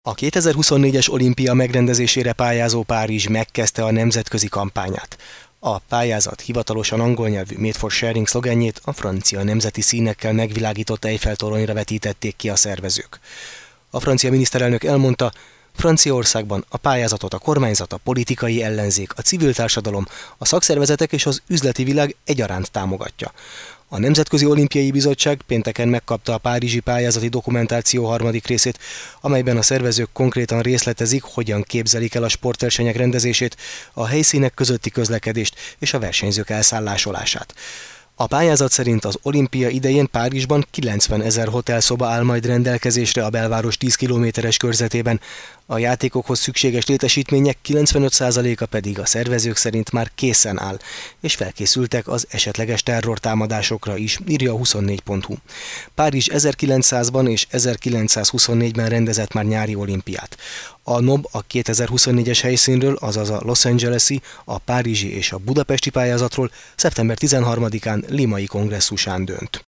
A 2024-es olimpia megrendezésére pályázó Párizs megkezdte a nemzetközi kampányát. A pályázat hivatalosan angol nyelvű Made for Sharing szlogenjét a francia nemzeti színekkel megvilágított Eiffel-toronyra vetítették ki a szervezők. A francia miniszterelnök elmondta, Franciaországban a pályázatot a kormányzat, a politikai ellenzék, a civil társadalom, a szakszervezetek és az üzleti világ egyaránt támogatja. A Nemzetközi Olimpiai Bizottság pénteken megkapta a párizsi pályázati dokumentáció harmadik részét, amelyben a szervezők konkrétan részletezik, hogyan képzelik el a sportversenyek rendezését, a helyszínek közötti közlekedést és a versenyzők elszállásolását. A pályázat szerint az olimpia idején Párizsban 90 000 hotelszoba áll majd rendelkezésre a belváros 10 kilométeres körzetében, a játékokhoz szükséges létesítmények 95%-a pedig a szervezők szerint már készen áll, és felkészültek az esetleges terrortámadásokra is, írja a 24.hu. Párizs 1900-ban és 1924-ben rendezett már nyári olimpiát. A NOB a 2024-es helyszínről, azaz a Los Angeles-i, a párizsi és a budapesti pályázatról szeptember 13-án limai kongresszusán dönt.